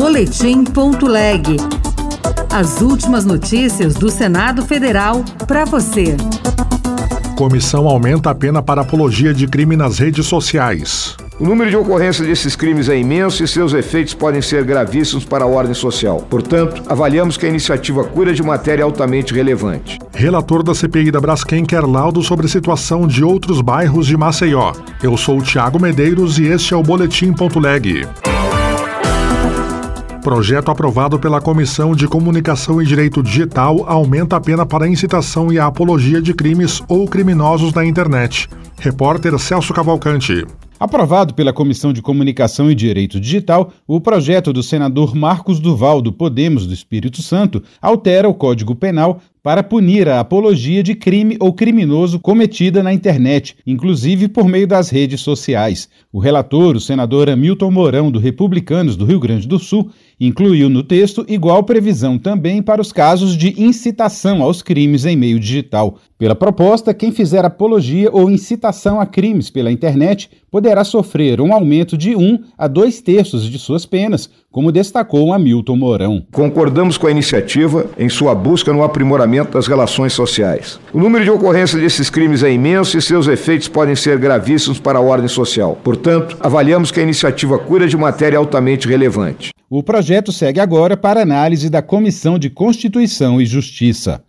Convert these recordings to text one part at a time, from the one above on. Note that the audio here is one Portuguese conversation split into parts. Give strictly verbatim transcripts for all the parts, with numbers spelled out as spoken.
boletim ponto leg. As últimas notícias do Senado Federal para você. Comissão aumenta a pena para apologia de crime nas redes sociais. O número de ocorrências desses crimes é imenso e seus efeitos podem ser gravíssimos para a ordem social. Portanto, avaliamos que a iniciativa cura de matéria altamente relevante. Relator da C P I da Braskem quer laudo sobre a situação de outros bairros de Maceió. Eu sou o Thiago Medeiros e este é o boletim ponto leg. Projeto aprovado pela Comissão de Comunicação e Direito Digital aumenta a pena para incitação e a apologia de crimes ou criminosos na internet. Repórter Celso Cavalcante. Aprovado pela Comissão de Comunicação e Direito Digital, o projeto do senador Marcos Duval, do Podemos do Espírito Santo, altera o Código Penal para punir a apologia de crime ou criminoso cometida na internet, inclusive por meio das redes sociais. O relator, o senador Hamilton Mourão, do Republicanos do Rio Grande do Sul, incluiu no texto igual previsão também para os casos de incitação aos crimes em meio digital. Pela proposta, quem fizer apologia ou incitação a crimes pela internet poderá sofrer um aumento de um a dois terços de suas penas, como destacou Hamilton Mourão. Concordamos com a iniciativa em sua busca no aprimoramento das relações sociais. O número de ocorrências desses crimes é imenso e seus efeitos podem ser gravíssimos para a ordem social. Portanto, avaliamos que a iniciativa cura de matéria altamente relevante. O projeto segue agora para análise da Comissão de Constituição e Justiça.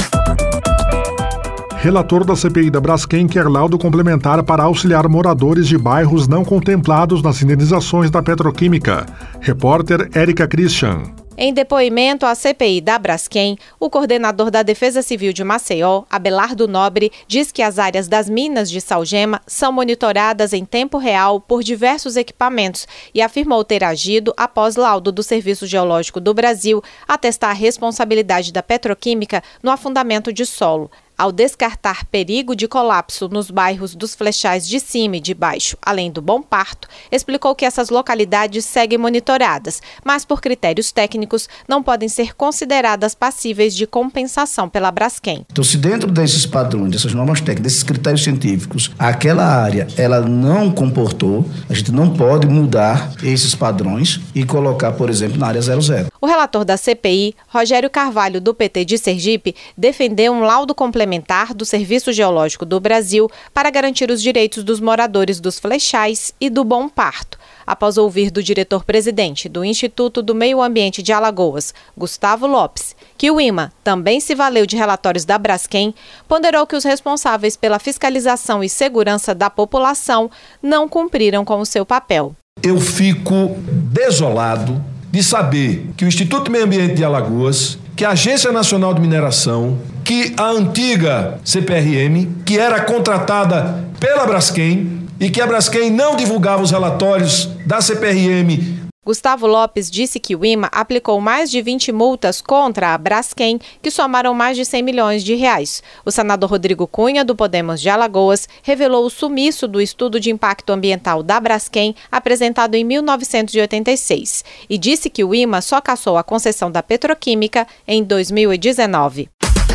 Relator da C P I da Braskem quer laudo complementar para auxiliar moradores de bairros não contemplados nas indenizações da petroquímica. Repórter Érica Christian. Em depoimento à C P I da Braskem, o coordenador da Defesa Civil de Maceió, Abelardo Nobre, diz que as áreas das minas de Salgema são monitoradas em tempo real por diversos equipamentos e afirmou ter agido após laudo do Serviço Geológico do Brasil atestar a responsabilidade da petroquímica no afundamento de solo. Ao descartar perigo de colapso nos bairros dos Flechais de Cima e de Baixo, além do Bom Parto, explicou que essas localidades seguem monitoradas, mas por critérios técnicos não podem ser consideradas passíveis de compensação pela Braskem. Então, se dentro desses padrões, dessas normas técnicas, desses critérios científicos, aquela área ela não comportou, a gente não pode mudar esses padrões e colocar, por exemplo, na área zero zero. O relator da C P I, Rogério Carvalho, do P T de Sergipe, defendeu um laudo complementar do Serviço Geológico do Brasil para garantir os direitos dos moradores dos Flechais e do Bom Parto, após ouvir do diretor-presidente do Instituto do Meio Ambiente de Alagoas, Gustavo Lopes, que o I M A também se valeu de relatórios da Braskem, ponderou que os responsáveis pela fiscalização e segurança da população não cumpriram com o seu papel. Eu fico desolado de saber que o Instituto do Meio Ambiente de Alagoas, que a Agência Nacional de Mineração, que a antiga C P R M, que era contratada pela Braskem e que a Braskem não divulgava os relatórios da C P R M. Gustavo Lopes disse que o I M A aplicou mais de vinte multas contra a Braskem, que somaram mais de cem milhões de reais. O senador Rodrigo Cunha, do Podemos de Alagoas, revelou o sumiço do estudo de impacto ambiental da Braskem, apresentado em mil novecentos e oitenta e seis, e disse que o I M A só cassou a concessão da petroquímica em dois mil e dezenove.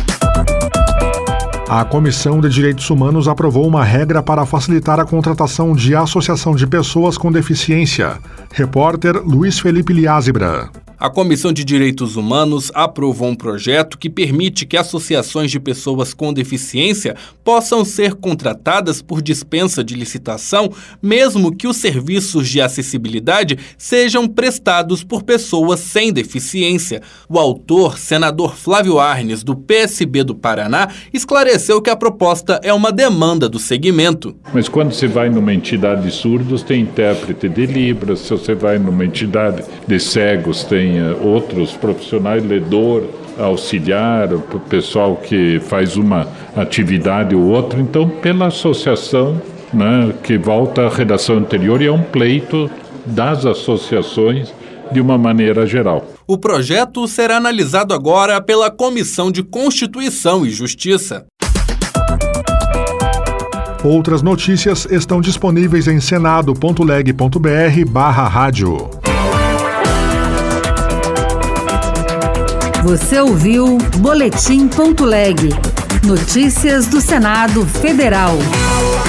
A Comissão de Direitos Humanos aprovou uma regra para facilitar a contratação de associação de pessoas com deficiência. Repórter Luiz Felipe Liázebra. A Comissão de Direitos Humanos aprovou um projeto que permite que associações de pessoas com deficiência possam ser contratadas por dispensa de licitação, mesmo que os serviços de acessibilidade sejam prestados por pessoas sem deficiência. O autor, senador Flávio Arnes, do P S B do Paraná, esclareceu que a proposta é uma demanda do segmento. Mas quando você vai numa entidade de surdos, tem intérprete de Libras, se você vai numa entidade de cegos, tem outros profissionais, ledor, auxiliar, o pessoal que faz uma atividade ou outra. Então, pela associação, né, que volta à redação anterior, e é um pleito das associações de uma maneira geral. O projeto será analisado agora pela Comissão de Constituição e Justiça. Outras notícias estão disponíveis em senado ponto leg ponto br barra rádio. Você ouviu boletim ponto leg. Notícias do Senado Federal.